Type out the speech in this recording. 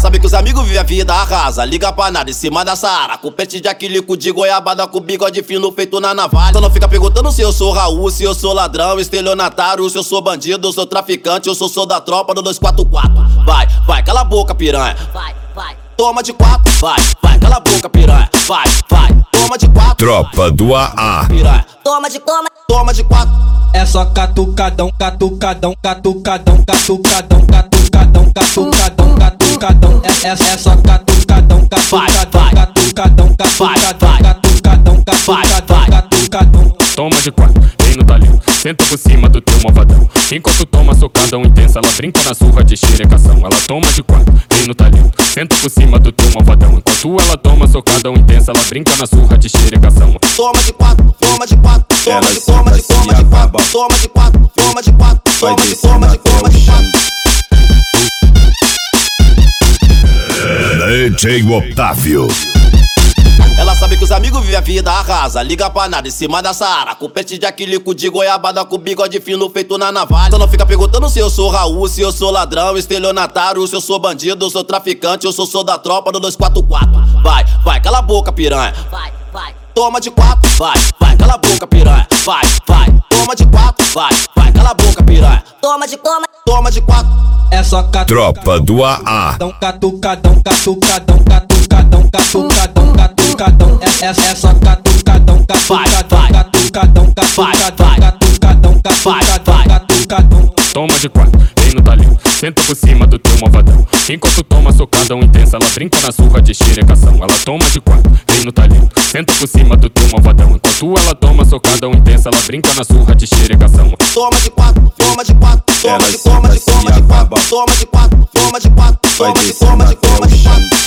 sabe que os amigos vivem a vida arrasa. Liga pra nada em cima da Saara, com pente de aquilico de goiabada, com bigode fino feito na navalha. Só não fica perguntando se eu sou Raul, se eu sou ladrão, estelionatário, se eu sou bandido, eu sou traficante, eu sou da tropa do 244. Vai, cala a boca, piranha. Vai, toma de 4. Vai, cala a boca, piranha. Vai, toma de 4. Tropa do AA. Piranha. Toma de 4. É só catucadão, catucadão, catucadão, catucadão, catucadão, catucadão, catucadão. É só catucadão, catucadão, catucadão, catucadão, catucadão, catucadão. Toma de 4, vem no talento, senta por cima do teu malvadão. Enquanto toma socadão intensa, ela brinca na surra de xerecação. Ela toma de 4, vem no talento, senta por cima do teu malvadão. Enquanto ela toma socadão intensa, ela brinca na surra de xerecação. Toma de 4, toma de 4, toma de 4, toma de 4, toma de 4, toma de 4, toma de 4. DJ Otávio. Ela sabe que os amigos vivem a vida arrasa. Liga pra nada em cima da Saara, com pente de aquilico de goiabada, com bigode fino feito na navalha. Só não fica perguntando se eu sou Raul, se eu sou ladrão, estelionatário, se eu sou bandido, eu sou traficante, eu sou da tropa do 244. Vai, cala a boca, piranha. Vai, toma de 4. Vai, cala a boca, piranha. Vai, toma de 4. Vai, cala a boca, piranha. Toma de 4. É só Tropa do AA. Catucadão, catucadão, catucadão, catucadão, catucadão. É só catucadão, catucadão, catucadão, catucadão, catucadão, catucadão. Toma de 4, vem no talento, senta por cima do teu malvadão. Enquanto toma socadão intensa, ela brinca na surra de xerecação. Ela toma de 4, vem no talento, senta por cima do teu malvadão. Enquanto ela toma socadão intensa, ela brinca na surra de xerecação. Toma de 4, toma de 4, toma de 4, toma de 4, toma de 4, toma de 4, toma de 4.